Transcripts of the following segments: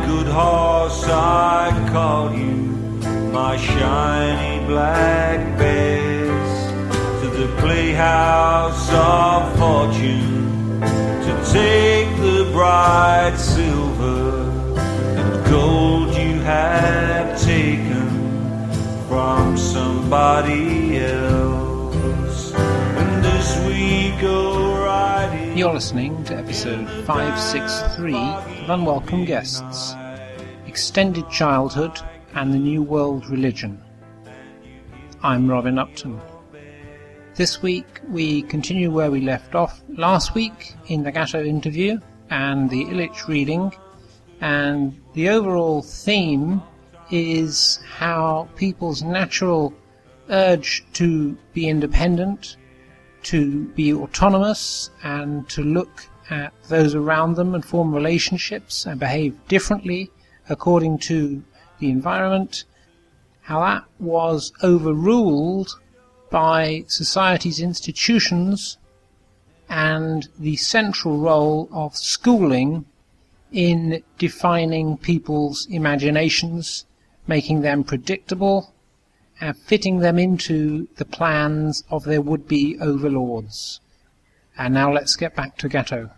good horse, I call you my shiny black bess, to the playhouse of fortune, to take the bright silver and gold you have taken from somebody else. And this we go riding. You're listening to episode 563 of Unwelcome Guests, Extended Childhood and the New World Religion. I'm Robin Upton. This week we continue where we left off last week in the Gatto interview and the Illich reading, and the overall theme is how people's natural urge to be independent, to be autonomous, and to look at those around them and form relationships and behave differently according to the environment, how that was overruled by society's institutions and the central role of schooling in defining people's imaginations, making them predictable, and fitting them into the plans of their would-be overlords. And now let's get back to Gatto.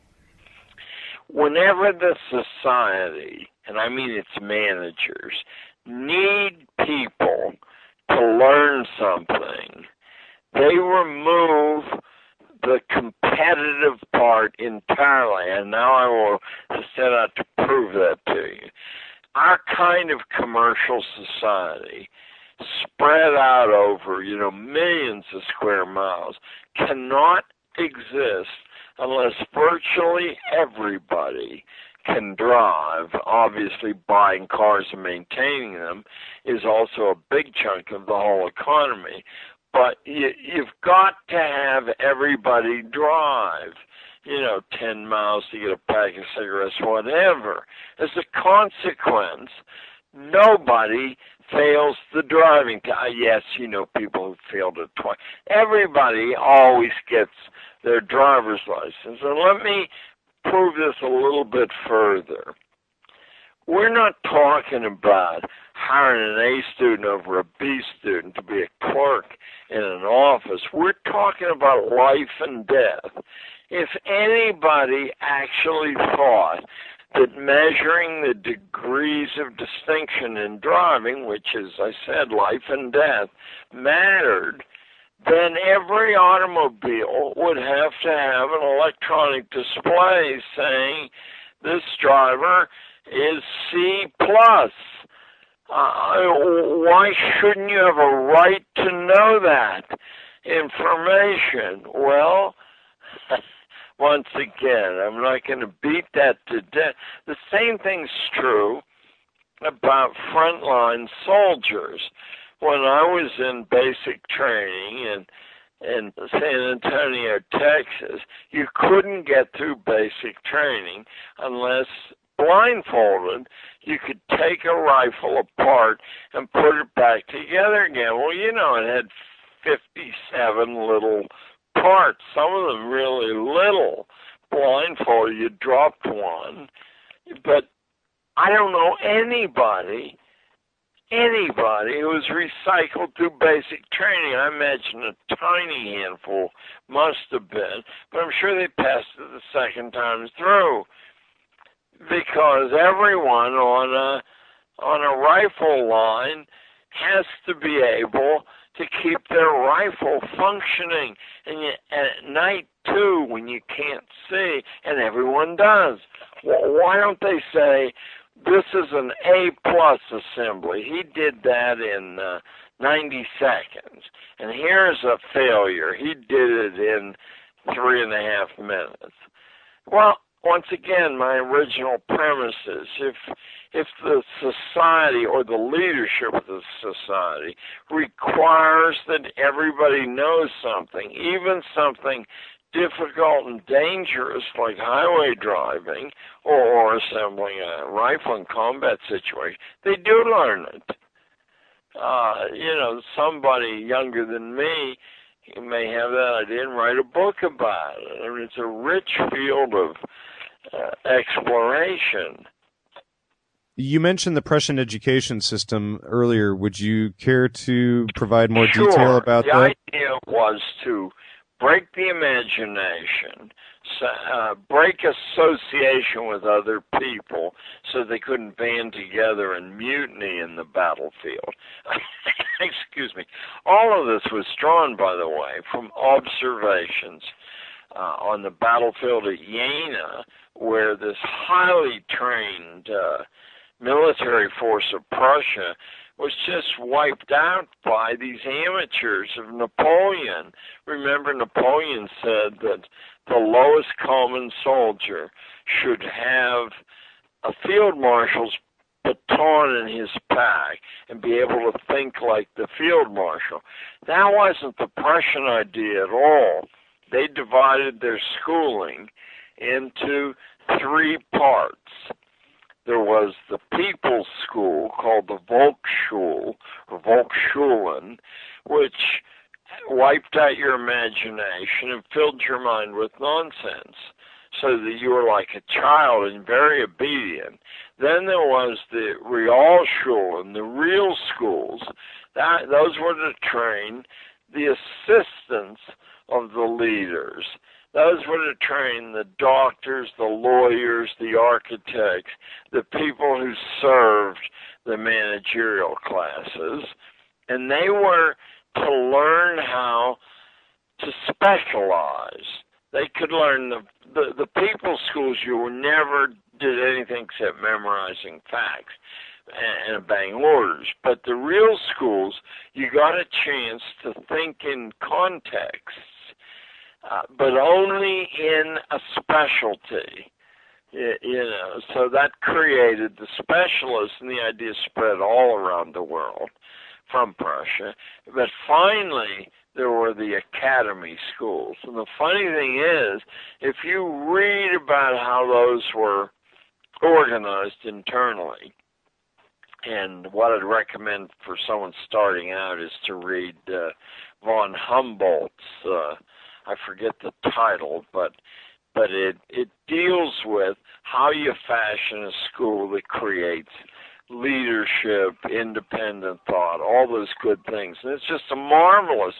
Whenever the society, and I mean its managers, need people to learn something, they remove the competitive part entirely. And now I will set out to prove that to you. Our kind of commercial society, spread out over, millions of square miles, cannot exist unless virtually everybody can drive. Obviously, buying cars and maintaining them is also a big chunk of the whole economy. But you've got to have everybody drive, 10 miles to get a pack of cigarettes, whatever. As a consequence, nobody fails the driving test. Yes, people who failed it twice. Everybody always gets their driver's license. And let me prove this a little bit further. We're not talking about hiring an A student over a B student to be a clerk in an office. We're talking about life and death. If anybody actually thought that measuring the degrees of distinction in driving, which is, I said, life and death, mattered, then every automobile would have to have an electronic display saying this driver is C+. Why shouldn't you have a right to know that information? Well, once again, I'm not going to beat that to death. The same thing's true about frontline soldiers. When I was in basic training in San Antonio, Texas, you couldn't get through basic training unless blindfolded. You could take a rifle apart and put it back together again. Well, it had 57 little parts, some of them really little. Blindfolded, you dropped one. But I don't know anybody who's recycled through basic training. I imagine a tiny handful must have been, but I'm sure they passed it the second time through, because everyone on a rifle line has to be able to keep their rifle functioning. And at night, too, when you can't see, and everyone does, why don't they say, this is an A+ assembly. He did that in 90 seconds. And here's a failure. He did it in 3.5 minutes. Well, once again, my original premise is if the society or the leadership of the society requires that everybody knows something, even something difficult and dangerous like highway driving or assembling a rifle in combat situation, they do learn it. Somebody younger than me may have that idea and write a book about it. It's a rich field of exploration. You mentioned the Prussian education system earlier. Would you care to provide more detail about that? The idea was to break the imagination, break association with other people so they couldn't band together and mutiny in the battlefield. Excuse me. All of this was drawn, by the way, from observations on the battlefield at Jena, where this highly trained military force of Prussia was just wiped out by these amateurs of Napoleon. Remember, Napoleon said that the lowest common soldier should have a field marshal's baton in his pack and be able to think like the field marshal. That wasn't the Prussian idea at all. They divided their schooling into three parts. There was the people's school called the Volksschule, or Volksschulen, which wiped out your imagination and filled your mind with nonsense so that you were like a child and very obedient. Then there was the Realschulen, the real schools. Those were to train the assistants of the leaders. Those were to train the doctors, the lawyers, the architects, the people who served the managerial classes. And they were to learn how to specialize. They could learn the people's schools. You never did anything except memorizing facts and obeying orders. But the real schools, you got a chance to think in context. But only in a specialty, so that created the specialists, and the idea spread all around the world from Prussia. But finally, there were the academy schools. And the funny thing is, if you read about how those were organized internally, and what I'd recommend for someone starting out is to read von Humboldt's I forget the title, but it deals with how you fashion a school that creates leadership, independent thought, all those good things. And it's just a marvelous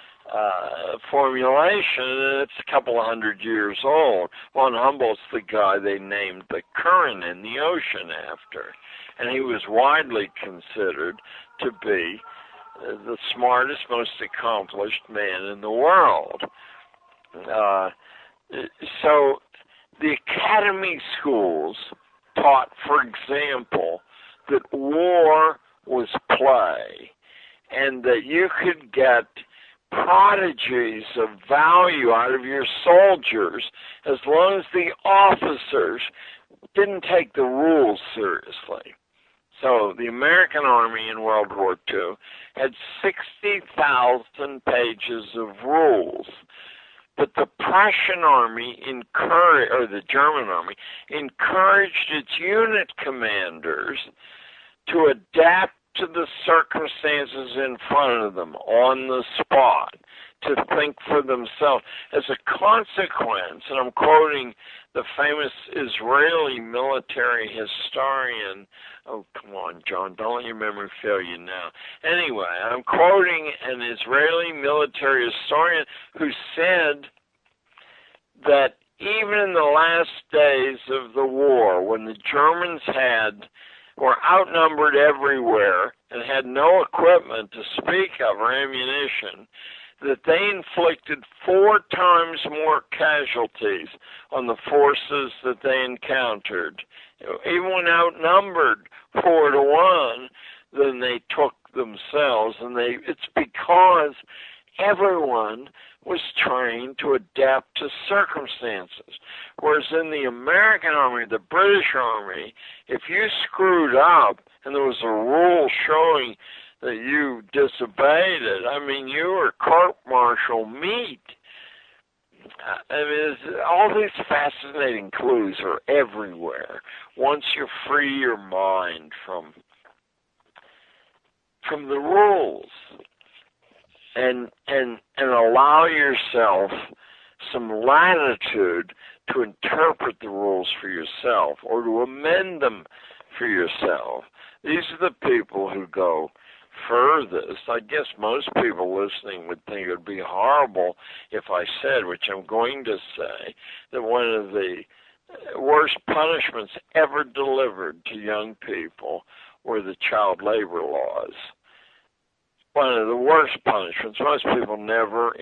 formulation, and it's a couple of 100 years old. Von Humboldt's the guy they named the current in the ocean after, and he was widely considered to be the smartest, most accomplished man in the world. So the academy schools taught, for example, that war was play and that you could get prodigies of value out of your soldiers as long as the officers didn't take the rules seriously. So the American Army in World War II had 60,000 pages of rules. But the Prussian Army or the German Army encouraged its unit commanders to adapt to the circumstances in front of them on the spot, to think for themselves. As a consequence, and I'm quoting the famous Israeli military historian, oh, come on, John, don't let your memory fail you now. Anyway, I'm quoting an Israeli military historian who said that even in the last days of the war, when the Germans were outnumbered everywhere and had no equipment to speak of or ammunition, that they inflicted 4 times more casualties on the forces that they encountered, even when outnumbered 4-1, than they took themselves. And it's because everyone was trained to adapt to circumstances. Whereas in the American Army, the British Army, if you screwed up and there was a rule showing that you disobeyed it, I mean, you were court-martial meat. I mean, all these fascinating clues are everywhere once you free your mind from the rules and allow yourself some latitude to interpret the rules for yourself or to amend them for yourself. These are the people who go furthest. I guess most people listening would think it would be horrible if I said, which I'm going to say, that one of the worst punishments ever delivered to young people were the child labor laws. One of the worst punishments. Most people never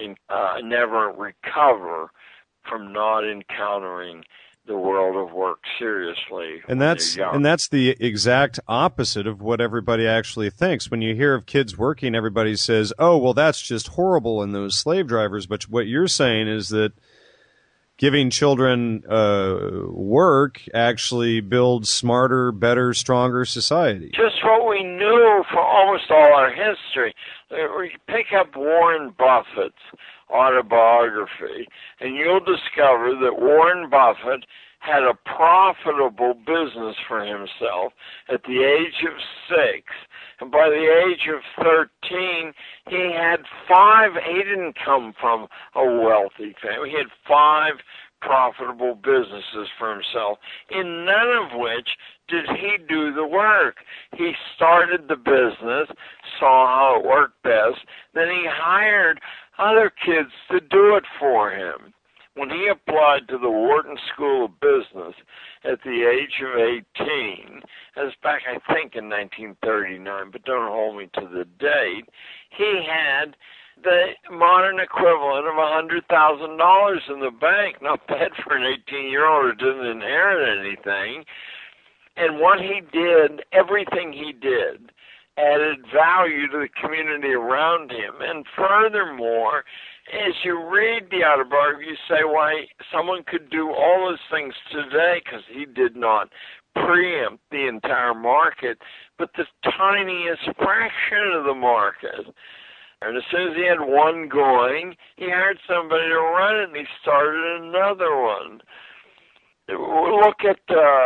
recover from not encountering the world of work seriously. And that's the exact opposite of what everybody actually thinks. When you hear of kids working, everybody says, "Oh, well, that's just horrible in those slave drivers." But what you're saying is that giving children work actually builds smarter, better, stronger society. Just what we knew for almost all our history. We pick up Warren Buffett's autobiography, and you'll discover that Warren Buffett had a profitable business for himself at the age of 6. And by the age of 13, he had 5. He didn't come from a wealthy family. He had 5 profitable businesses for himself, in none of which did he do the work. He started the business, saw how it worked best, then he hired other kids to do it for him. When he applied to the Wharton School of Business at the age of 18, that was back, I think, in 1939, but don't hold me to the date, he had the modern equivalent of $100,000 in the bank. Not bad for an 18-year-old who didn't inherit anything. And what he did, everything he did, added value to the community around him. And furthermore, as you read the autobiography, you say, why someone could do all those things today, because he did not preempt the entire market, but the tiniest fraction of the market. And as soon as he had one going, he hired somebody to run it, and he started another one. Look at,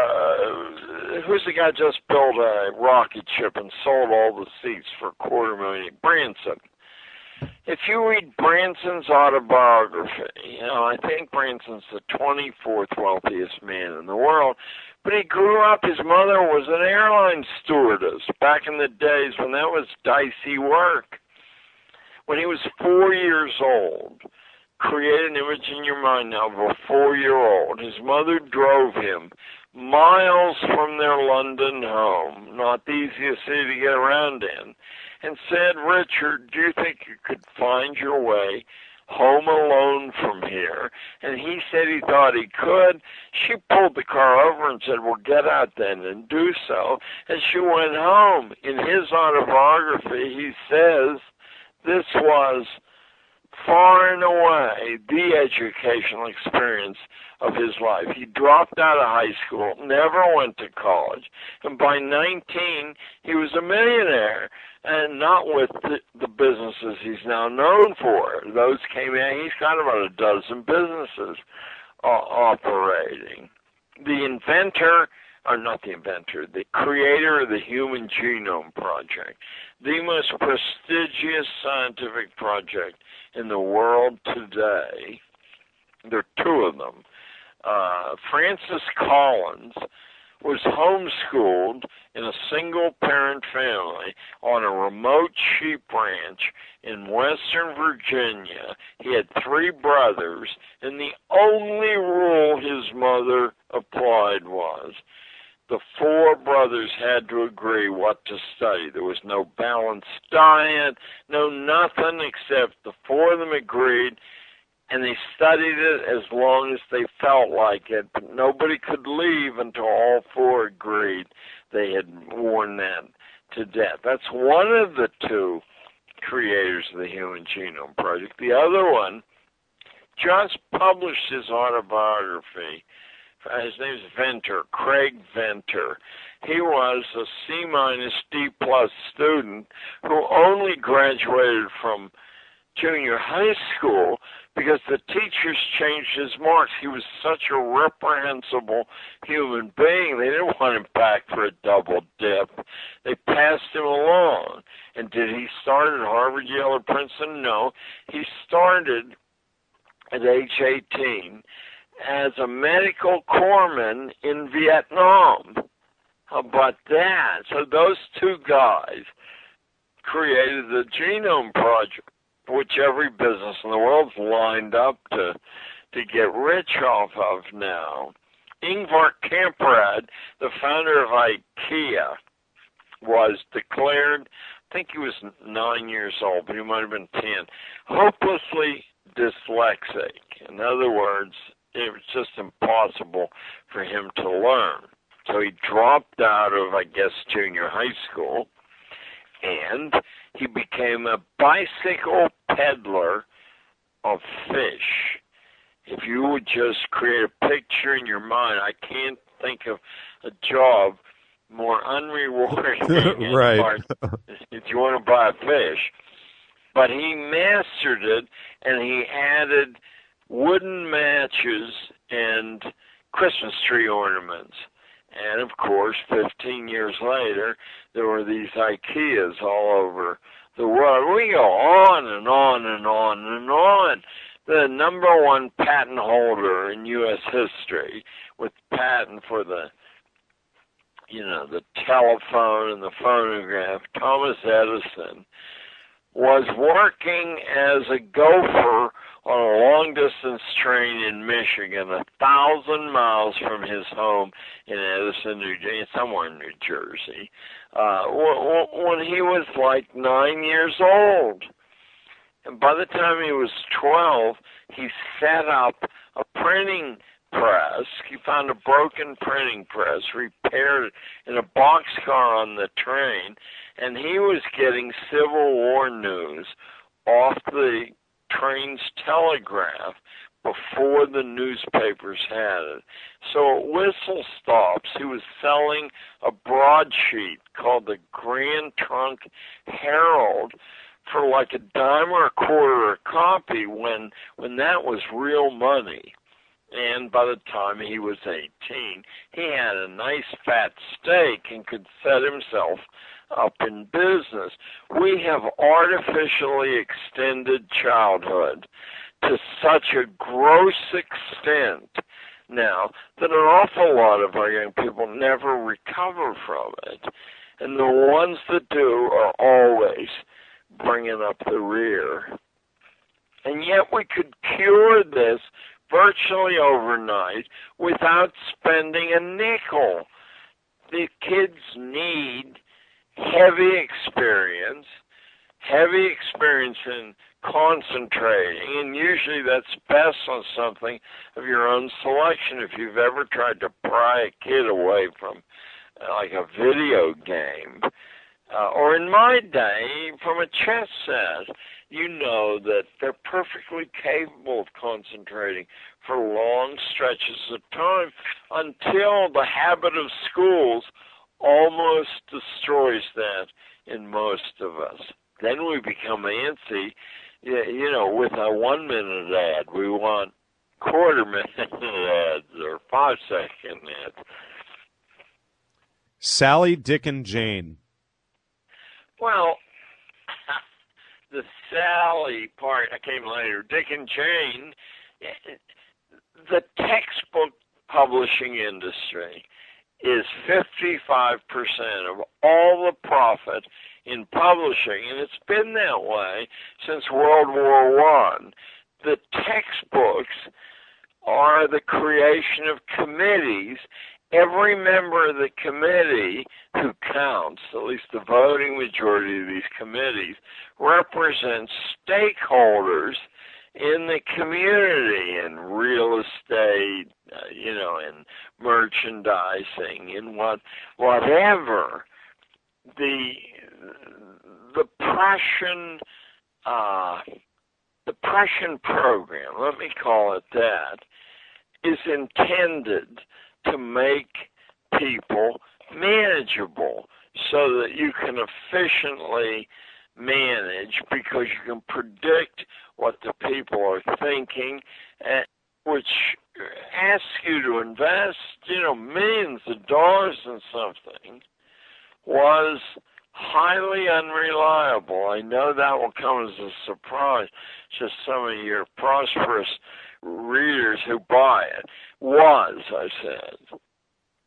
who's the guy just built a rocket ship and sold all the seats for $250,000? Branson. If you read Branson's autobiography, I think Branson's the 24th wealthiest man in the world, but he grew up, his mother was an airline stewardess back in the days when that was dicey work. When he was 4 years old, create an image in your mind now of a 4-year-old. His mother drove him miles from their London home, not the easiest city to get around in, and said, Richard, do you think you could find your way home alone from here? And he said he thought he could. She pulled the car over and said, well, get out then and do so. And she went home. In his autobiography, he says, this was far and away the educational experience of his life. He dropped out of high school, never went to college, and by 19, he was a millionaire, and not with the businesses he's now known for. Those came in, he's got about a dozen businesses operating. The inventor, or not the inventor, the creator of the Human Genome Project, the most prestigious scientific project in the world today. There are 2 of them. Francis Collins was homeschooled in a single-parent family on a remote sheep ranch in Western Virginia. He had 3 brothers, and the only rule his mother applied was the 4 brothers had to agree what to study. There was no balanced diet, no nothing, except the 4 of them agreed, and they studied it as long as they felt like it, but nobody could leave until all 4 agreed they had worn that to death. That's one of the 2 creators of the Human Genome Project. The other one just published his autobiography. His name's Venter, Craig Venter. He was a C-D+ student who only graduated from junior high school because the teachers changed his marks. He was such a reprehensible human being. They didn't want him back for a double dip. They passed him along. And did he start at Harvard, Yale, or Princeton? No. He started at age 18 as a medical corpsman in Vietnam. about that. So those two guys created the Genome Project, which every business in the world's lined up to get rich off of now. Ingvar Kamprad, the founder of IKEA, was declared, I think he was 9 years old, but he might have been 10, hopelessly dyslexic. In other words, it was just impossible for him to learn. So he dropped out of, I guess, junior high school, and he became a bicycle peddler of fish. If you would just create a picture in your mind, I can't think of a job more unrewarding right. if you want to buy a fish. But he mastered it, and he added wooden matches and Christmas tree ornaments. And, of course, 15 years later, there were these IKEAs all over the world. We go on and on and on and on. The number one patent holder in U.S. history with patent for the telephone and the phonograph, Thomas Edison, was working as a gopher on a long-distance train in Michigan, 1,000 miles from his home in Edison, somewhere in New Jersey, when he was like 9 years old. And by the time he was 12, he set up a printing press. He found a broken printing press, repaired it in a boxcar on the train, and he was getting Civil War news off the train's telegraph before the newspapers had it. So at whistle stops, he was selling a broadsheet called the Grand Trunk Herald for like $0.10 or $0.25 a copy when that was real money. And by the time he was 18, he had a nice fat stake and could set himself up in business. We have artificially extended childhood to such a gross extent now that an awful lot of our young people never recover from it. And the ones that do are always bringing up the rear. And yet we could cure this virtually overnight without spending a nickel. The kids need heavy experience in concentrating, and usually that's best on something of your own selection. If you've ever tried to pry a kid away from like a video game, or in my day, from a chess set, you know that they're perfectly capable of concentrating for long stretches of time until the habit of schools almost destroys that in most of us. Then we become antsy, with a 1 minute ad. We want quarter-minute ads or 5-second ads. Sally, Dick, and Jane. Well, the Sally part came later. Dick and Jane, the textbook publishing industry is 55% of all the profit in publishing, and it's been that way since World War I. The textbooks are the creation of committees. Every member of the committee who counts, at least the voting majority of these committees, represents stakeholders in the community, in real estate, in merchandising, in whatever. The Prussian program, let me call it that, is intended to make people manageable so that you can efficiently manage, because you can predict what the people are thinking, which asks you to invest, millions of dollars in something, was highly unreliable. I know that will come as a surprise to some of your prosperous readers who buy it. I said.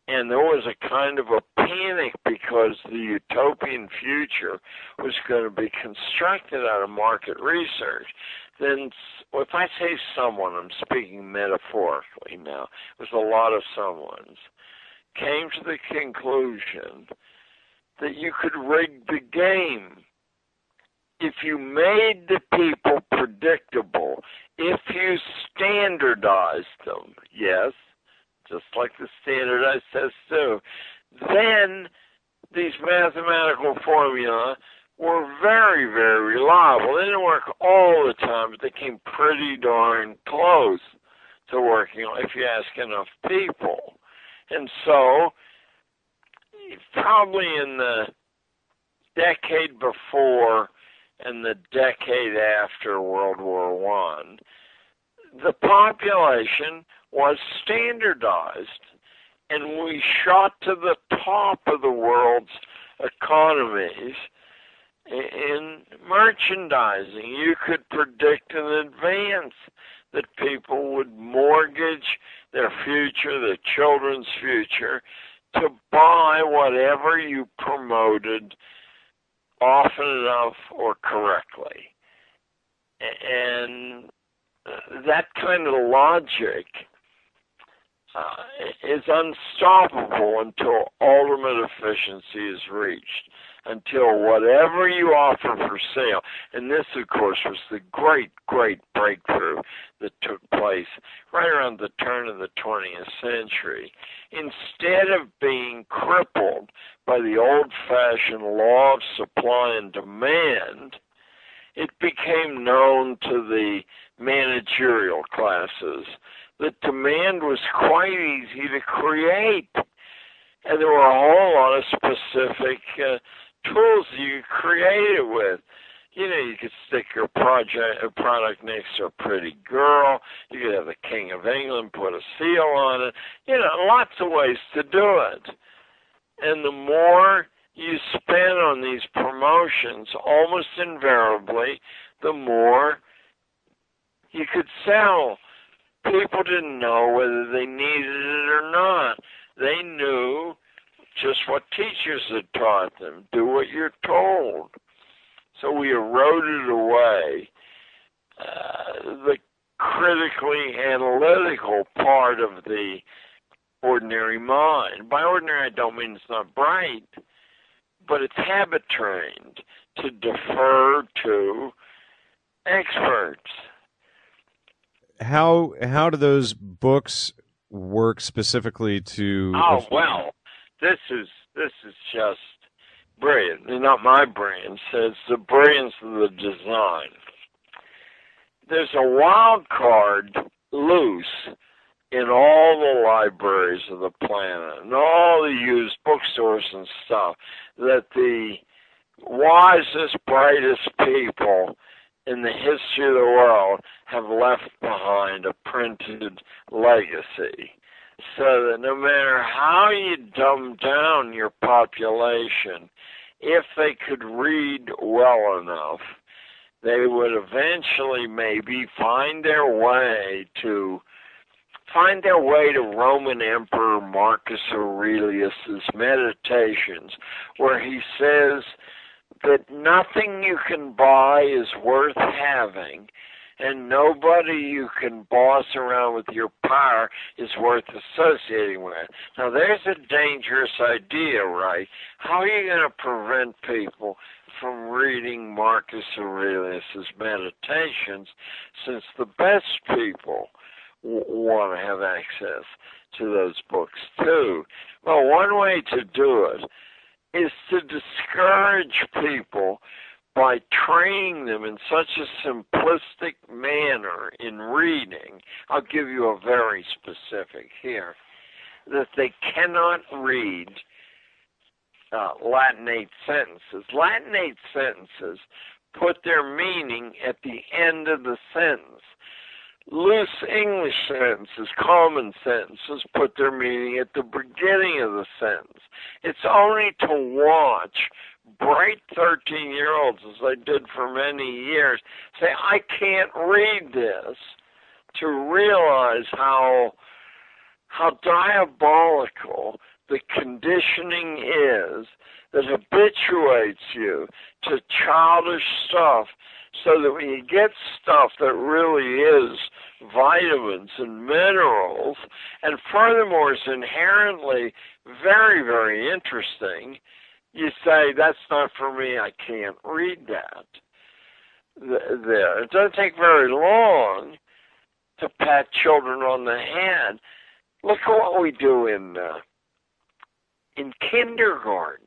And there was a kind of a panic because the utopian future was going to be constructed out of market research. Then, if I say someone, I'm speaking metaphorically now, it was a lot of someones, came to the conclusion that you could rig the game. If you made the people predictable, if you standardized them, yes, just like the standardized tests do, then these mathematical formula were very, very reliable. They didn't work all the time, but they came pretty darn close to working if you ask enough people. And so, probably in the decade before and the decade after World War I, the population was standardized, and we shot to the top of the world's economies in merchandising. You could predict in advance that people would mortgage their future, their children's future, to buy whatever you promoted often enough or correctly. And that kind of logic is unstoppable until ultimate efficiency is reached, until whatever you offer for sale, and this, of course, was the great, great breakthrough that took place right around the turn of the 20th century. Instead of being crippled by the old-fashioned law of supply and demand, it became known to the managerial classes that demand was quite easy to create. And there were a whole lot of specific tools you could create it with. You know, you could stick your product next to a pretty girl. You could have the King of England put a seal on it. You know, lots of ways to do it. And the more you spend on these promotions, almost invariably, the more you could sell. People didn't know whether they needed it or not. They knew just what teachers had taught them. Do what you're told. So we eroded away the critically analytical part of the ordinary mind. By ordinary, I don't mean it's not bright, but it's habit trained to defer to experts. How do those books work specifically to? Oh well, this is just brilliant. Not my brilliance; it's the brilliance of the design. There's a wild card loose in all the libraries of the planet and all the used bookstores and stuff that the wisest, brightest people in the history of the world have left behind a printed legacy, so that no matter how you dumb down your population, if they could read well enough, they would eventually maybe find their way to Roman Emperor Marcus Aurelius's Meditations, where he says that nothing you can buy is worth having, and nobody you can boss around with your power is worth associating with. Now, there's a dangerous idea, right? How are you going to prevent people from reading Marcus Aurelius's Meditations, since the best people want to have access to those books too? Well, one way to do it is to discourage people by training them in such a simplistic manner in reading. I'll give you a very specific here, that they cannot read Latinate sentences. Latinate sentences put their meaning at the end of the sentence. Loose English sentences, common sentences, put their meaning at the beginning of the sentence. It's only to watch bright 13-year-olds, as I did for many years, say, I can't read this, to realize how diabolical the conditioning is that habituates you to childish stuff, so that when you get stuff that really is vitamins and minerals, and furthermore is inherently very, very interesting, you say, that's not for me, I can't read that. There. It doesn't take very long to pat children on the head. Look at what we do in kindergarten.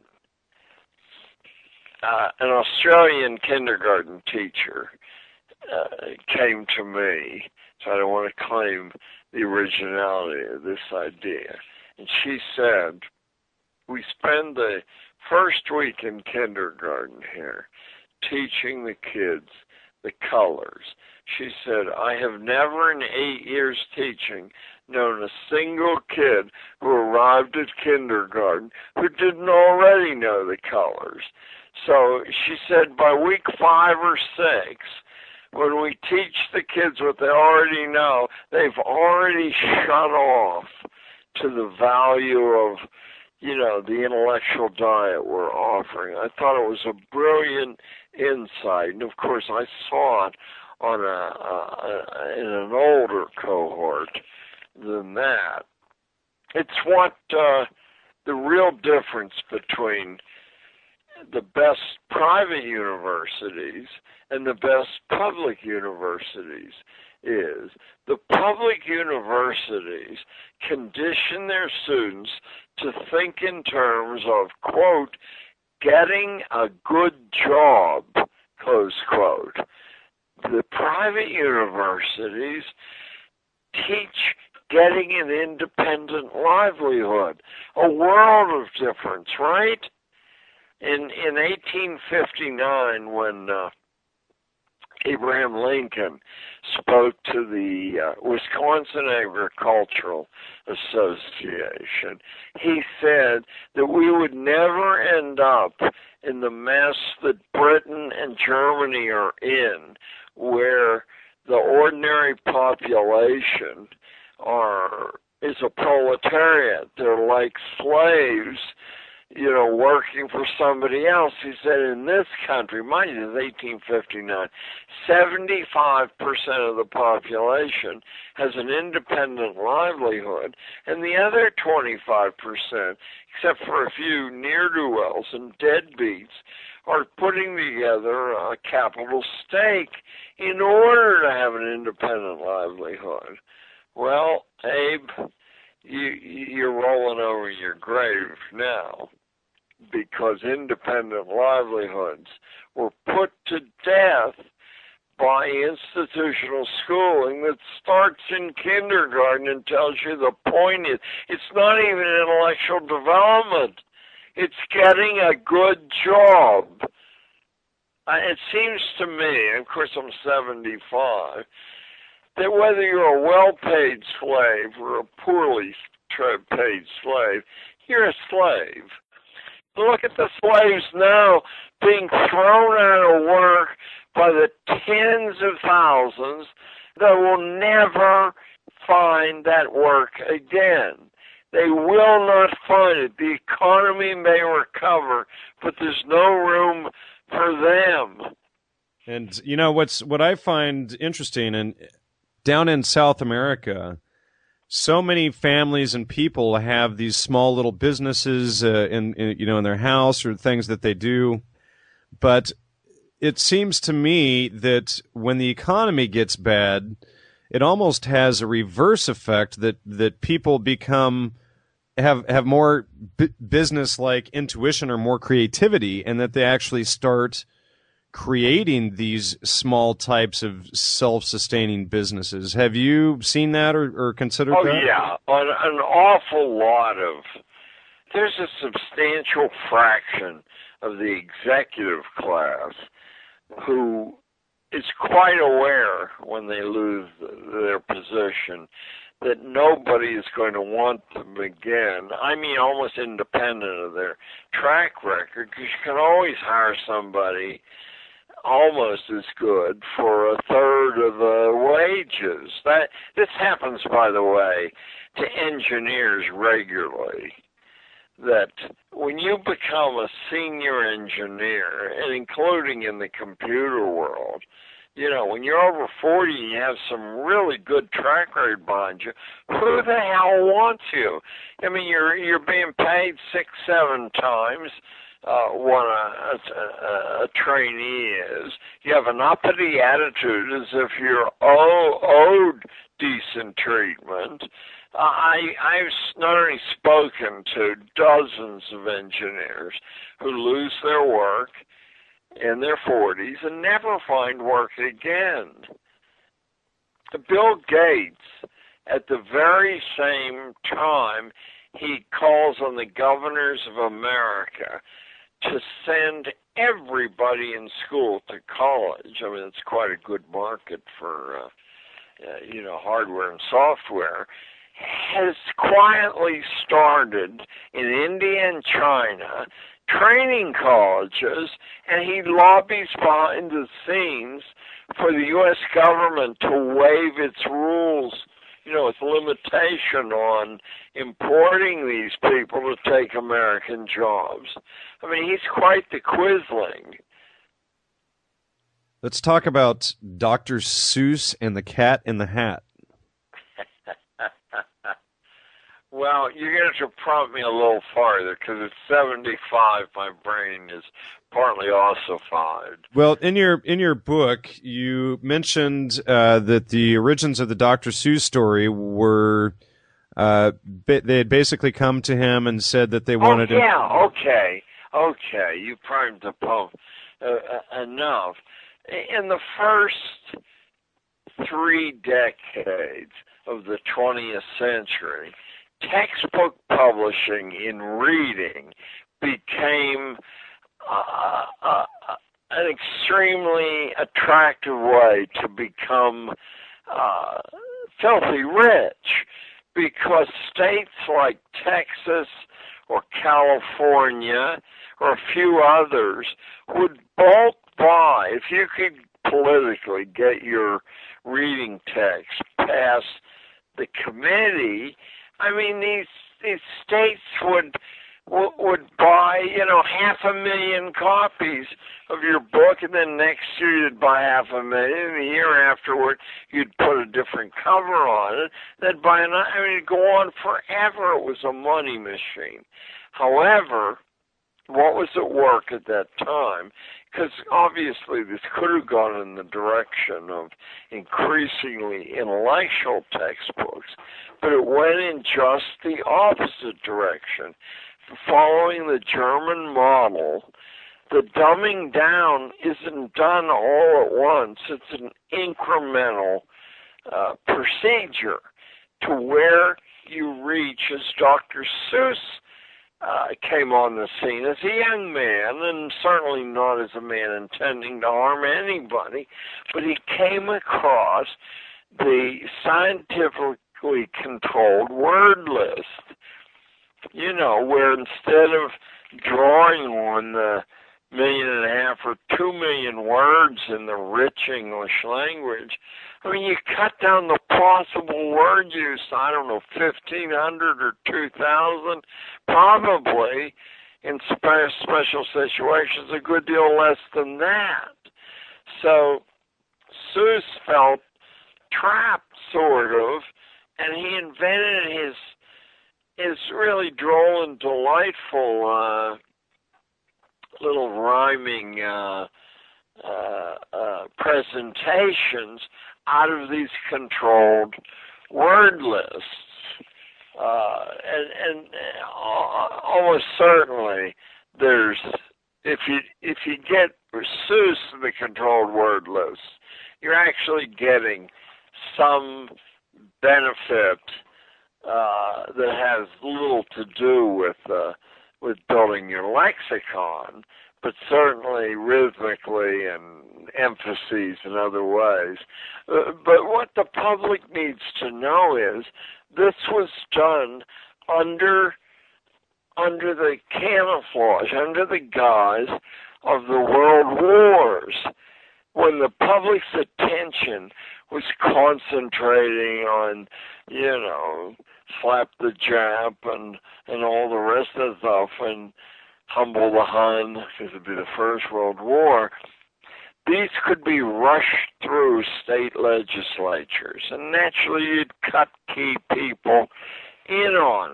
An Australian kindergarten teacher came to me, so I don't want to claim the originality of this idea. And she said, we spend the first week in kindergarten here teaching the kids the colors. She said, I have never in 8 years teaching known a single kid who arrived at kindergarten who didn't already know the colors. So she said by week 5 or 6, when we teach the kids what they already know, they've already shut off to the value of, the intellectual diet we're offering. I thought it was a brilliant insight. And of course, I saw it on in an older cohort than that. It's what the real difference between the best private universities and the best public universities is. The public universities condition their students to think in terms of, quote, getting a good job, close quote. The private universities teach getting an independent livelihood, a world of difference, right? In 1859, when Abraham Lincoln spoke to the Wisconsin Agricultural Association, he said that we would never end up in the mess that Britain and Germany are in, where the ordinary population is a proletariat. They're like slaves, working for somebody else. He said in this country, mind you, it's 1859, 75% of the population has an independent livelihood, and the other 25%, except for a few ne'er-do-wells and deadbeats, are putting together a capital stake in order to have an independent livelihood. Well, Abe, you're rolling over your grave now, because independent livelihoods were put to death by institutional schooling that starts in kindergarten and tells you the point is, it's not even intellectual development. It's getting a good job. It seems to me, and of course I'm 75, that whether you're a well-paid slave or a poorly paid slave, you're a slave. Look at the slaves now being thrown out of work by the tens of thousands that will never find that work again. They will not find it. The economy may recover, but there's no room for them. And what I find interesting, and down in South America, so many families and people have these small little businesses in their house or things that they do, but it seems to me that when the economy gets bad, it almost has a reverse effect that people have more business-like intuition or more creativity, and that they actually start creating these small types of self-sustaining businesses. Have you seen that or considered that? Oh, yeah. An awful lot of... There's a substantial fraction of the executive class who is quite aware when they lose their position that nobody is going to want them again. I mean, almost independent of their track record, because you can always hire somebody almost as good for a third of the wages. This happens, by the way, to engineers regularly. that when you become a senior engineer, and including in the computer world, when you're over 40 and you have some really good track record behind you, who the hell wants you? I mean, you're being paid 6-7 times what a trainee is. You have an uppity attitude as if you're owed decent treatment. I've not only spoken to dozens of engineers who lose their work in their 40s and never find work again. Bill Gates, at the very same time, he calls on the governors of America to send everybody in school to college. I mean, it's quite a good market for, hardware and software. Has quietly started in India and China training colleges, and he lobbies behind the scenes for the U.S. government to waive its rules, its limitation on importing these people to take American jobs. I mean, he's quite the quisling. Let's talk about Dr. Seuss and the Cat in the Hat. Well, you're going to have to prompt me a little farther because it's 75. My brain is partly ossified. Well, in your book, you mentioned that the origins of the Dr. Seuss story were they had basically come to him and said that they wanted. Okay. You primed the pump enough. In the first 3 decades of the 20th century, textbook publishing in reading became an extremely attractive way to become filthy rich, because states like Texas or California or a few others would bulk buy, if you could politically get your reading text past the committee. I mean, these states would buy, 500,000 copies of your book, and then next year you'd buy 500,000, and the year afterward you'd put a different cover on it. They'd buy another. I mean, it'd go on forever. It was a money machine. However, what was at work at that time? Because obviously this could have gone in the direction of increasingly intellectual textbooks, but it went in just the opposite direction. Following the German model, the dumbing down isn't done all at once. It's an incremental procedure to where you reach, as Dr. Seuss came on the scene as a young man, and certainly not as a man intending to harm anybody, but he came across the scientifically controlled word list, where instead of drawing on the 1.5 million or 2 million words in the rich English language, I mean, you cut down the possible word use, 1,500 or 2,000, probably in special situations a good deal less than that. So Seuss felt trapped, sort of, and he invented his really droll and delightful little rhyming presentations out of these controlled word lists. And almost certainly there's, if you get Seuss in the controlled word list, you're actually getting some benefit that has little to do with building your lexicon, but certainly rhythmically and emphases in other ways. But what the public needs to know is this was done under the camouflage, under the guise of the world wars. when the public's attention was concentrating on, slap the Jap and all the rest of the stuff and humble the Hun, because it'd be the First World War, these could be rushed through state legislatures, and naturally you'd cut key people in on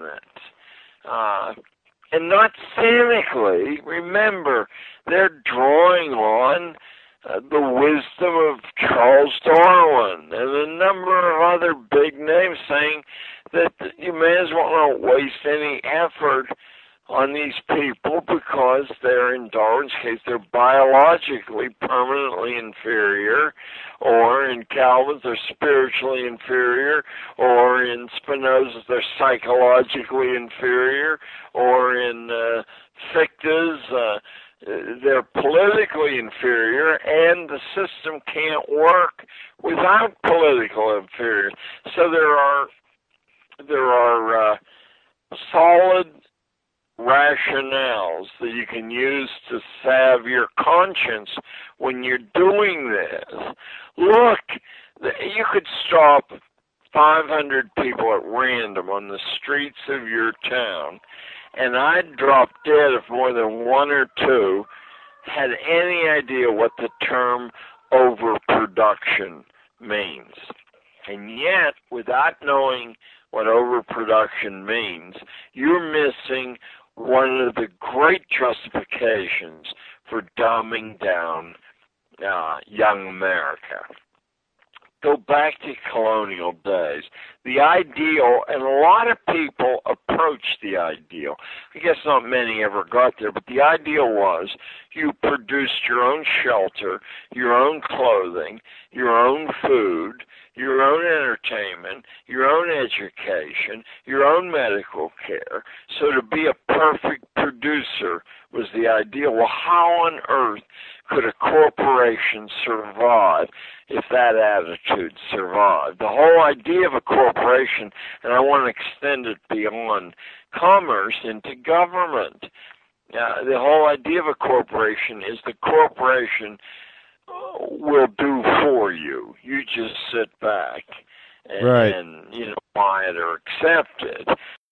it. And not cynically. Remember, they're drawing on the wisdom of Charles Darwin and a number of other big names, saying that you may as well not waste any effort on these people because they're, in Darwin's case, they're biologically permanently inferior, or in Calvin's they're spiritually inferior, or in Spinoza's they're psychologically inferior, or in Fichte's they're politically inferior, and the system can't work without political inferior. So there are solid rationales that you can use to salve your conscience when you're doing this. Look, you could stop 500 people at random on the streets of your town, and I'd drop dead if more than one or two had any idea what the term overproduction means. And yet, without knowing what overproduction means, you're missing one of the great justifications for dumbing down young America. Go back to colonial days. The ideal, and a lot of people approached the ideal. I guess not many ever got there, but the ideal was you produced your own shelter, your own clothing, your own food, your own entertainment, your own education, your own medical care. So to be a perfect producer was the ideal. Well, how on earth could a corporation survive if that attitude survived? The whole idea of a corporation, and I want to extend it beyond commerce into government, the whole idea of a corporation is the corporation will do for you. You just sit back and buy it or accept it.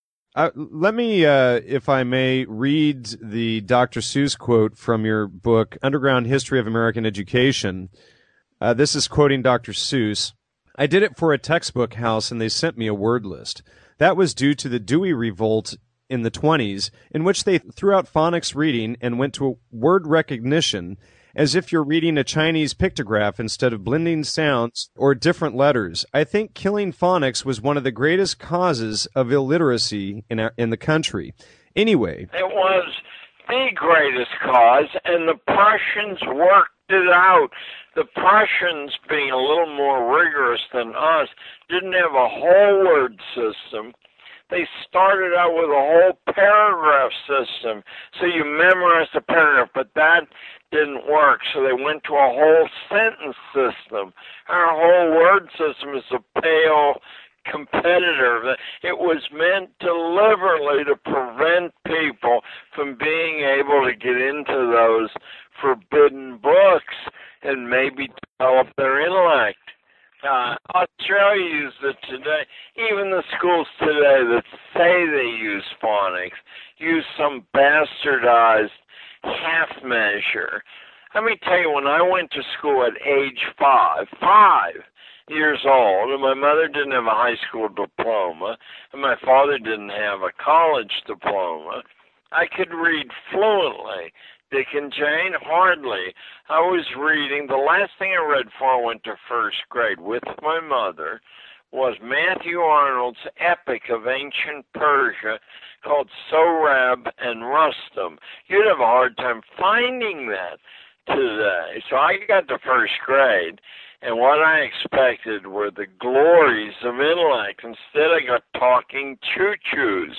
Let me, if I may, read the Dr. Seuss quote from your book, Underground History of American Education. This is quoting Dr. Seuss. I did it for a textbook house, and they sent me a word list. That was due to the Dewey Revolt in the 1920s, in which they threw out phonics reading and went to word recognition, as if you're reading a Chinese pictograph instead of blending sounds or different letters. I think killing phonics was one of the greatest causes of illiteracy in the country. Anyway. It was the greatest cause, and the Prussians worked it out. The Prussians, being a little more rigorous than us, didn't have a whole word system. They started out with a whole paragraph system. So you memorized a paragraph, but that didn't work. So they went to a whole sentence system. Our whole word system is a pale competitor. It was meant deliberately to prevent people from being able to get into those forbidden books and maybe develop their intellect. Australia uses it today. Even the schools today that say they use phonics use some bastardized half measure. Let me tell you, when I went to school at age 5 years old, and my mother didn't have a high school diploma, and my father didn't have a college diploma, I could read fluently. Dick and Jane, hardly. I was reading, the last thing I read before I went to first grade with my mother was Matthew Arnold's epic of ancient Persia called Sohrab and Rustum. You'd have a hard time finding that today. So I got to first grade, and what I expected were the glories of intellect. Instead, I got talking choo-choos.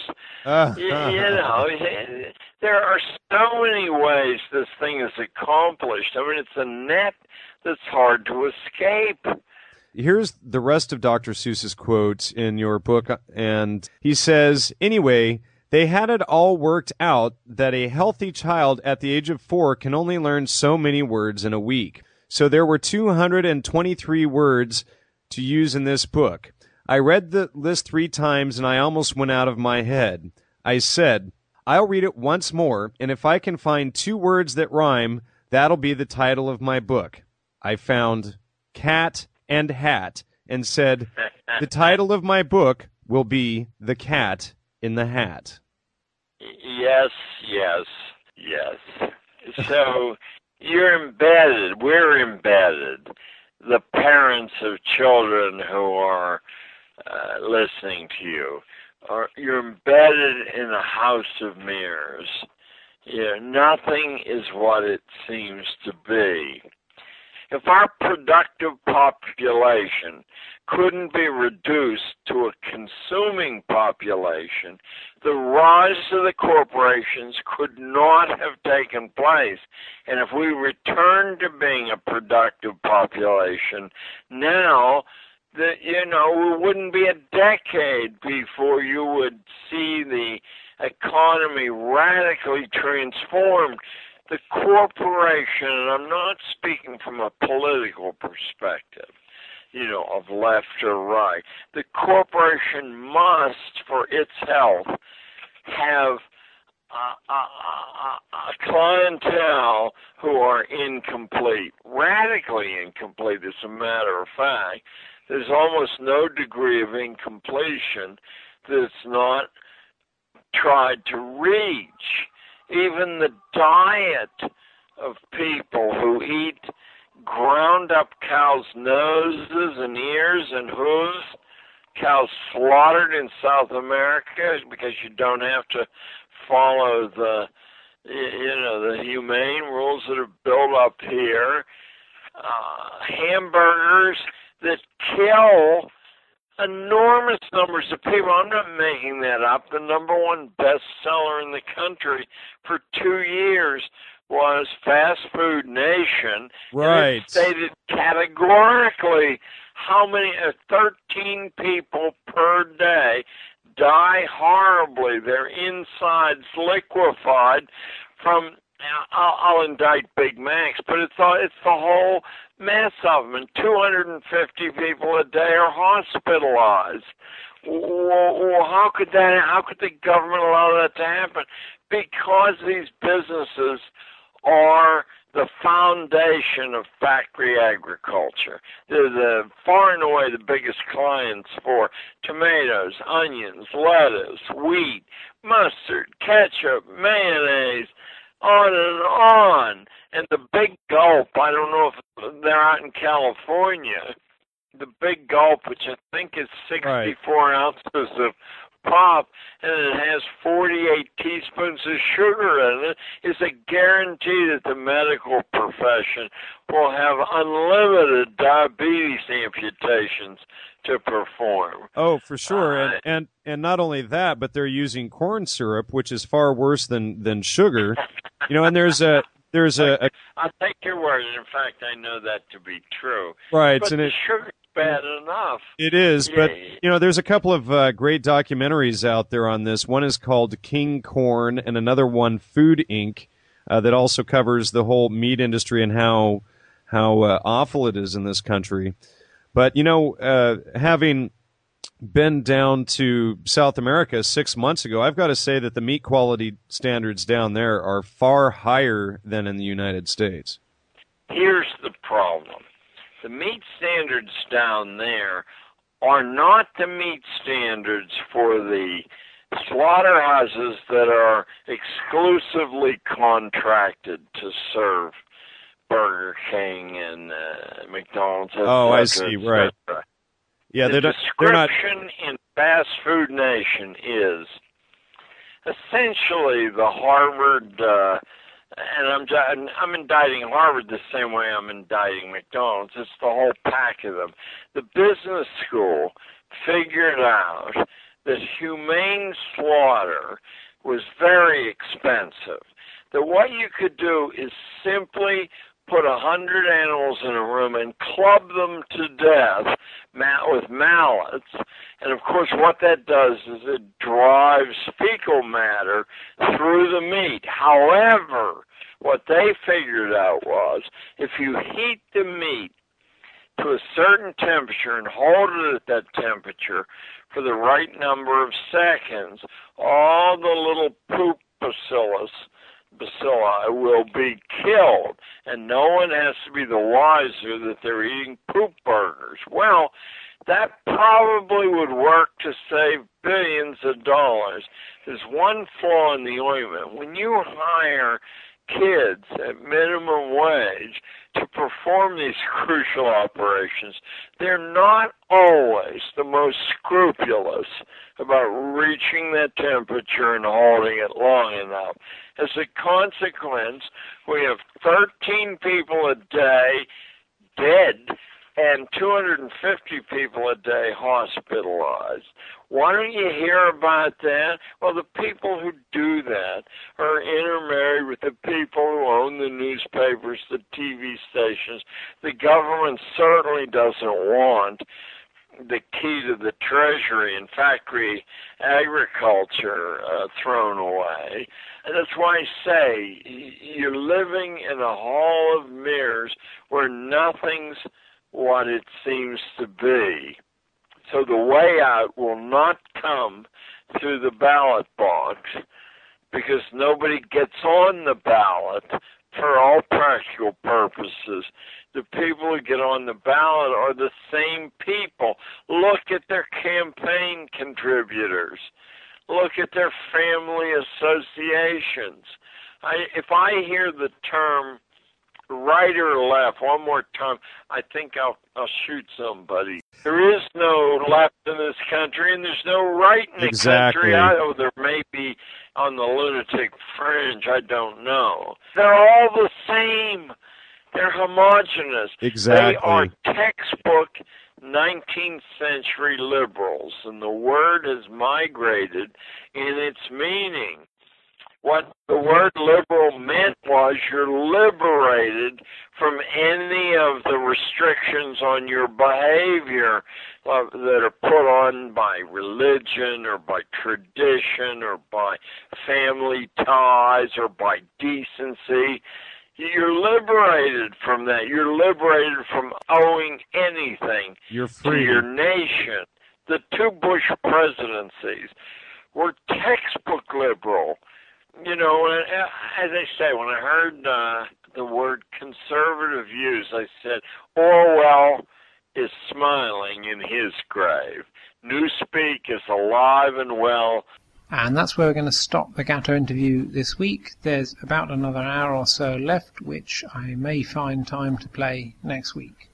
There are so many ways this thing is accomplished. I mean, it's a net that's hard to escape. Here's the rest of Dr. Seuss's quotes in your book, and he says, anyway, they had it all worked out that a healthy child at the age of 4 can only learn so many words in a week. So there were 223 words to use in this book. I read the list 3 times and I almost went out of my head. I said, I'll read it once more, and if I can find 2 words that rhyme, that'll be the title of my book. I found cat and hat and said, the title of my book will be The Cat in the Hat. Yes, yes, yes. So you're embedded, we're embedded, the parents of children who are listening to you. You're embedded in a house of mirrors. Nothing is what it seems to be. If our productive population couldn't be reduced to a consuming population, the rise of the corporations could not have taken place. And if we return to being a productive population, now, it wouldn't be a decade before you would see the economy radically transformed. The corporation, and I'm not speaking from a political perspective, of left or right, the corporation must, for its health, have a clientele who are incomplete, radically incomplete, as a matter of fact. There's almost no degree of incompletion that's not tried to reach. Even the diet of people who eat ground up cows' noses and ears and hooves, cows slaughtered in South America because you don't have to follow the humane rules that are built up here, hamburgers that kill enormous numbers of people. I'm not making that up. The #1 bestseller in the country for 2 years was Fast Food Nation. Right. And it stated categorically how many, 13 people per day die horribly. Their insides liquefied from, I'll indict Big Macs, but it's the whole mess of them. And 250 people a day are hospitalized. Well, how could the government allow that to happen? Because these businesses are the foundation of factory agriculture. They're the far and away the biggest clients for tomatoes, onions, lettuce, wheat, mustard, ketchup, mayonnaise, on and on. And the Big Gulp, I don't know if they're out in California, the Big Gulp, which I think is 64 ounces of pop, and it has 48 teaspoons of sugar in it, is a guarantee that the medical profession will have unlimited diabetes amputations to perform. Oh, for sure. And not only that, but they're using corn syrup, which is far worse than sugar. And there's a I'll take your word. In fact, I know that to be true. Right. But the sugar's bad enough. It is, but there's a couple of great documentaries out there on this. One is called King Corn, and another one, Food Inc., that also covers the whole meat industry and how awful it is in this country. But having been down to South America 6 months ago, I've got to say that the meat quality standards down there are far higher than in the United States. Here's the problem. The meat standards down there are not the meat standards for the slaughterhouses that are exclusively contracted to serve Burger King and McDonald's. Oh, I see. Right. Yeah, the description in Fast Food Nation is essentially the Harvard, and I'm indicting Harvard the same way I'm indicting McDonald's. It's the whole pack of them. The business school figured out that humane slaughter was very expensive. That what you could do is simply put 100 animals in a room and club them to death with mallets. And of course what that does is it drives fecal matter through the meat. However, what they figured out was if you heat the meat to a certain temperature and hold it at that temperature for the right number of seconds, all the little poop bacilli will be killed, and no one has to be the wiser that they're eating poop burgers. Well, that probably would work to save billions of dollars. There's one flaw in the ointment. When you hire kids at minimum wage to perform these crucial operations, they're not always the most scrupulous about reaching that temperature and holding it long enough. As a consequence, we have 13 people a day dead and 250 people a day hospitalized. Why don't you hear about that? Well, the people who do that are intermarried with the people who own the newspapers, the TV stations. The government certainly doesn't want the key to the treasury and factory agriculture thrown away. And that's why I say you're living in a hall of mirrors where nothing's what it seems to be. So the way out will not come through the ballot box because nobody gets on the ballot for all practical purposes. The people who get on the ballot are the same people. Look at their campaign contributors. Look at their family associations. If I hear the term right or left one more time, I think I'll shoot somebody. There is no left in this country, and there's no right in the country. There may be on the lunatic fringe, I don't know. They're all the same. They're homogenous. Exactly. They are textbook 19th century liberals, and the word has migrated in its meaning. What the word liberal meant was you're liberated from any of the restrictions on your behavior that are put on by religion or by tradition or by family ties or by decency. You're liberated from that. You're liberated from owing anything to your nation. The two Bush presidencies were textbook liberal. You know, as I say, when I heard the word conservative views, I said, Orwell is smiling in his grave. Newspeak is alive and well. And that's where we're going to stop the Gatto interview this week. There's about another hour or so left, which I may find time to play next week.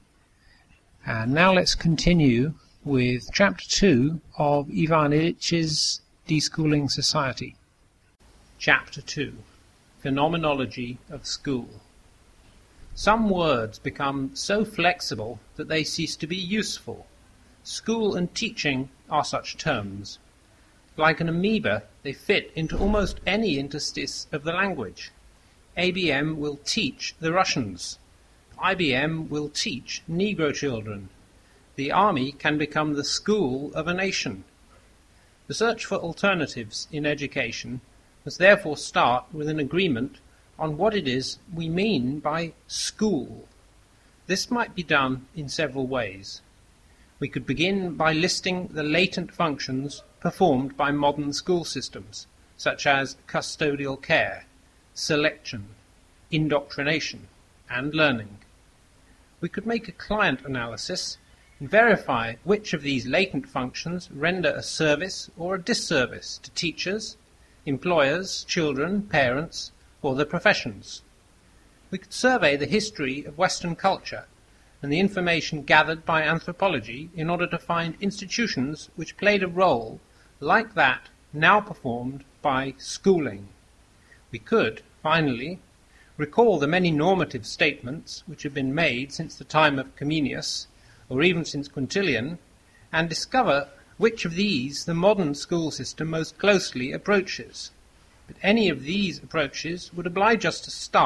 And now let's continue with Chapter 2 of Ivan Illich's Deschooling Society. Chapter 2. Phenomenology of School. Some words become so flexible that they cease to be useful. School and teaching are such terms. Like an amoeba, they fit into almost any interstice of the language. ABM will teach the Russians. IBM will teach Negro children. The army can become the school of a nation. The search for alternatives in education must therefore start with an agreement on what it is we mean by school. This might be done in several ways. We could begin by listing the latent functions performed by modern school systems, such as custodial care, selection, indoctrination, and learning. We could make a client analysis and verify which of these latent functions render a service or a disservice to teachers, employers, children, parents, or the professions. We could survey the history of Western culture and the information gathered by anthropology in order to find institutions which played a role like that now performed by schooling. We could, finally, recall the many normative statements which have been made since the time of Comenius, or even since Quintilian, and discover which of these the modern school system most closely approaches. But any of these approaches would oblige us to start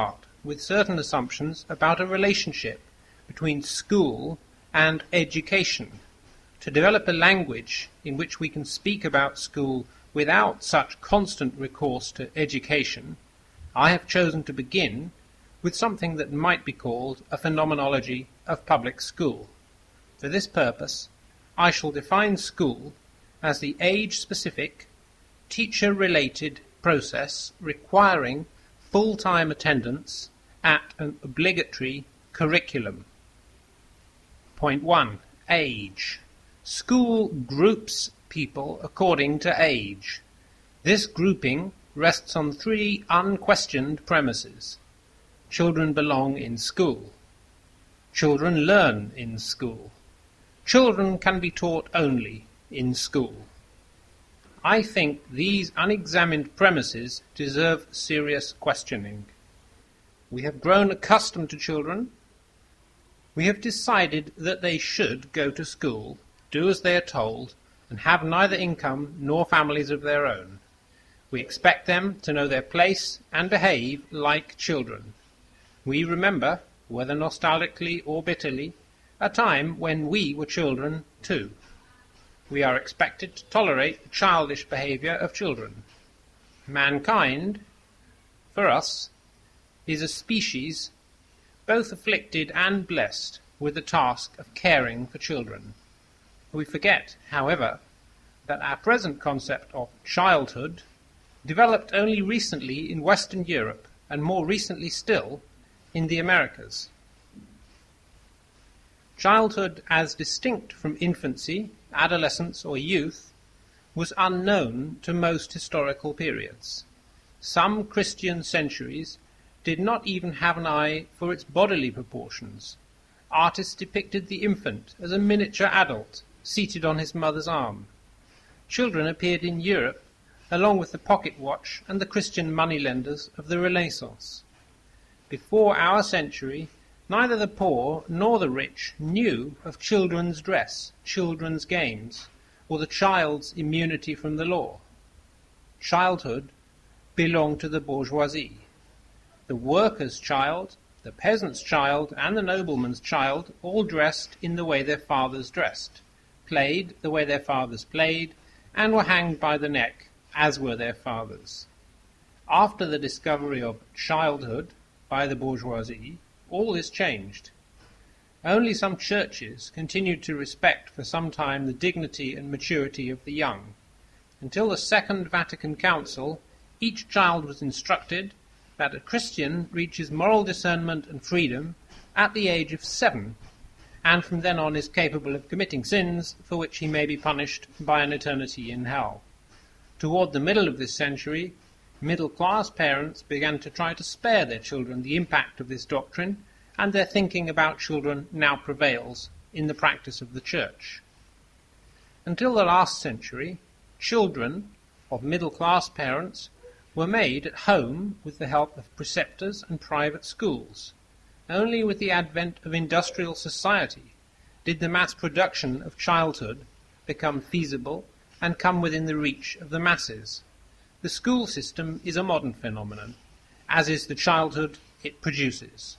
with certain assumptions about a relationship between school and education. To develop a language in which we can speak about school without such constant recourse to education, I have chosen to begin with something that might be called a phenomenology of public school. For this purpose, I shall define school as the age-specific, teacher-related process requiring full-time attendance at an obligatory curriculum. Point 1. Age. School groups people according to age. This grouping rests on 3 unquestioned premises. Children belong in school. Children learn in school. Children can be taught only in school. I think these unexamined premises deserve serious questioning. We have grown accustomed to children. We have decided that they should go to school, do as they are told, and have neither income nor families of their own. We expect them to know their place and behave like children. We remember, whether nostalgically or bitterly, a time when we were children too. We are expected to tolerate the childish behavior of children. Mankind, for us, is a species both afflicted and blessed with the task of caring for children. We forget, however, that our present concept of childhood developed only recently in Western Europe and more recently still in the Americas. Childhood, as distinct from infancy, adolescence, or youth, was unknown to most historical periods. Some Christian centuries did not even have an eye for its bodily proportions. Artists depicted the infant as a miniature adult, seated on his mother's arm. Children appeared in Europe, along with the pocket watch and the Christian moneylenders of the Renaissance. Before our century, neither the poor nor the rich knew of children's dress, children's games, or the child's immunity from the law. Childhood belonged to the bourgeoisie. The worker's child, the peasant's child, and the nobleman's child all dressed in the way their fathers dressed, played the way their fathers played, and were hanged by the neck, as were their fathers. After the discovery of childhood by the bourgeoisie, all this changed. Only some churches continued to respect for some time the dignity and maturity of the young. Until the Second Vatican Council, each child was instructed that a Christian reaches moral discernment and freedom at the age of 7, and from then on is capable of committing sins for which he may be punished by an eternity in hell. Toward the middle of this century, middle-class parents began to try to spare their children the impact of this doctrine, and their thinking about children now prevails in the practice of the Church. Until the last century, children of middle-class parents were made at home with the help of preceptors and private schools. Only with the advent of industrial society did the mass production of childhood become feasible and come within the reach of the masses. The school system is a modern phenomenon, as is the childhood it produces.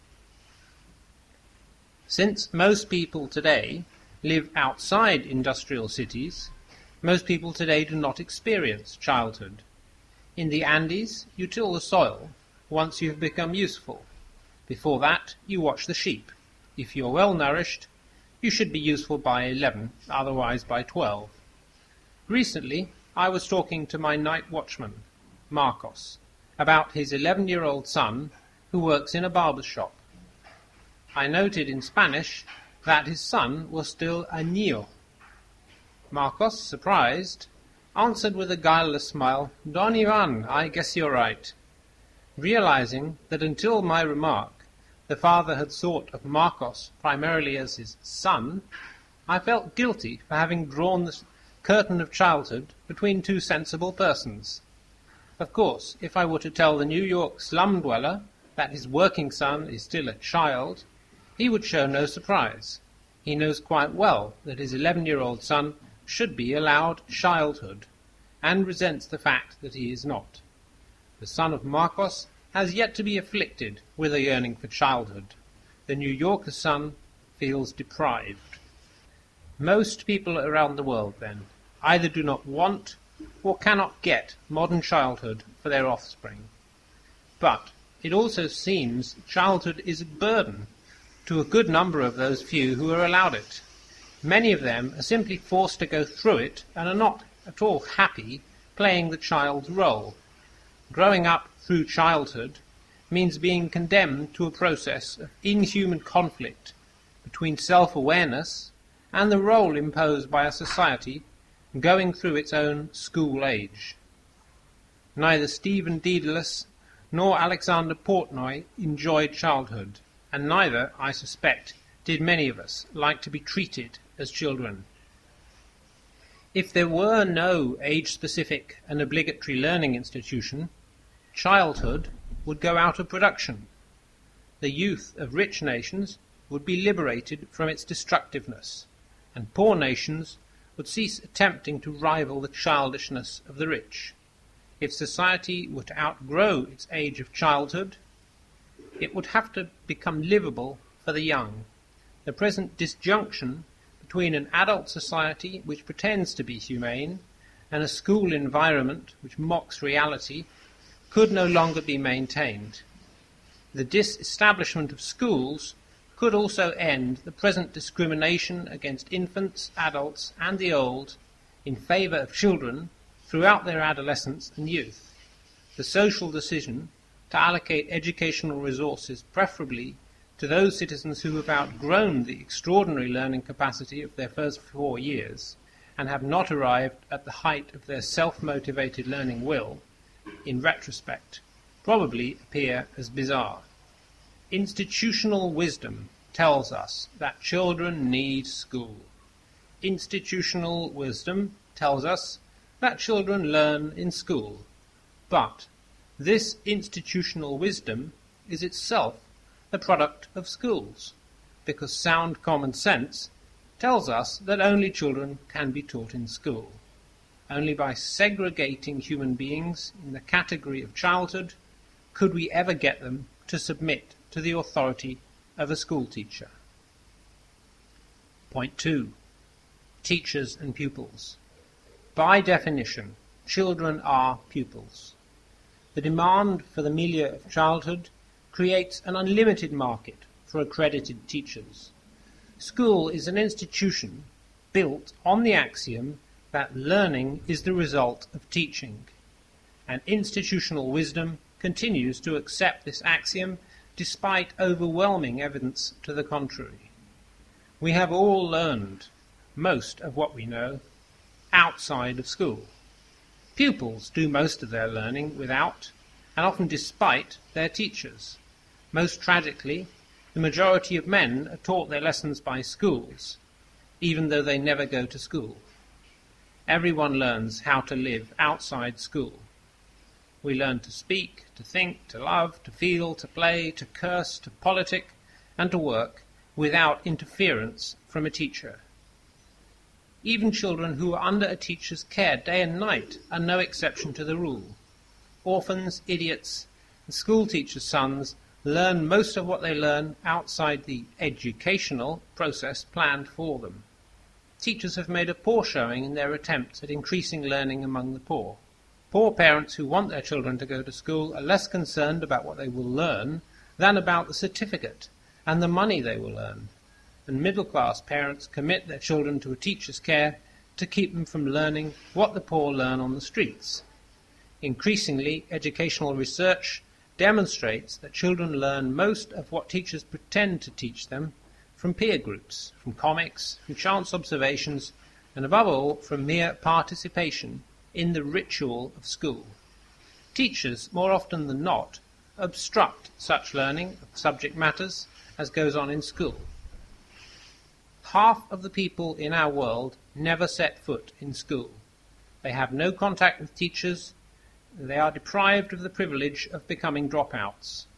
Since most people today live outside industrial cities, most people today do not experience childhood. In the Andes, you till the soil once you have become useful. Before that, you watch the sheep. If you are well nourished, you should be useful by 11, otherwise by 12. Recently, I was talking to my night watchman, Marcos, about his 11-year-old son who works in a barber's shop. I noted in Spanish that his son was still a niño. Marcos, surprised, answered with a guileless smile, "Don Ivan, I guess you're right." Realizing that until my remark the father had thought of Marcos primarily as his son, I felt guilty for having drawn the curtain of childhood between two sensible persons. Of course, if I were to tell the New York slum dweller that his working son is still a child, he would show no surprise. He knows quite well that his 11-year-old son should be allowed childhood, and resents the fact that he is not. The son of Marcos has yet to be afflicted with a yearning for childhood. The New Yorker son feels deprived. Most people around the world, then, either do not want or cannot get modern childhood for their offspring. But it also seems childhood is a burden to a good number of those few who are allowed it. Many of them are simply forced to go through it and are not at all happy playing the child's role. Growing up through childhood means being condemned to a process of inhuman conflict between self-awareness and the role imposed by a society going through its own school age. Neither Stephen Dedalus nor Alexander Portnoy enjoyed childhood, and neither, I suspect, did many of us like to be treated as children. If there were no age-specific and obligatory learning institution, childhood would go out of production. The youth of rich nations would be liberated from its destructiveness, and poor nations would cease attempting to rival the childishness of the rich. If society were to outgrow its age of childhood, it would have to become livable for the young. The present disjunction between an adult society which pretends to be humane and a school environment which mocks reality could no longer be maintained. The disestablishment of schools could also end the present discrimination against infants, adults, and the old in favour of children throughout their adolescence and youth. The social decision to allocate educational resources preferably to those citizens who have outgrown the extraordinary learning capacity of their first 4 years and have not arrived at the height of their self-motivated learning will, in retrospect, probably appear as bizarre. Institutional wisdom tells us that children need school. Institutional wisdom tells us that children learn in school. But this institutional wisdom is itself the product of schools, because sound common sense tells us that only children can be taught in school. Only by segregating human beings in the category of childhood could we ever get them to submit to the authority of a school teacher. Point 2. Teachers and pupils. By definition, children are pupils. The demand for the milieu of childhood creates an unlimited market for accredited teachers. School is an institution built on the axiom that learning is the result of teaching, and institutional wisdom continues to accept this axiom despite overwhelming evidence to the contrary. We have all learned most of what we know outside of school. Pupils do most of their learning without, and often despite, their teachers. Most tragically, the majority of men are taught their lessons by schools, even though they never go to school. Everyone learns how to live outside school. We learn to speak, to think, to love, to feel, to play, to curse, to politic, and to work without interference from a teacher. Even children who are under a teacher's care day and night are no exception to the rule. Orphans, idiots, and school teachers' sons learn most of what they learn outside the educational process planned for them. Teachers have made a poor showing in their attempts at increasing learning among the poor. Poor parents who want their children to go to school are less concerned about what they will learn than about the certificate and the money they will earn. And middle-class parents commit their children to a teacher's care to keep them from learning what the poor learn on the streets. Increasingly, educational research demonstrates that children learn most of what teachers pretend to teach them from peer groups, from comics, from chance observations, and above all, from mere participation in the ritual of school. Teachers, more often than not, obstruct such learning of subject matters as goes on in school. Half of the people in our world never set foot in school. They have no contact with teachers. They are deprived of the privilege of becoming dropouts.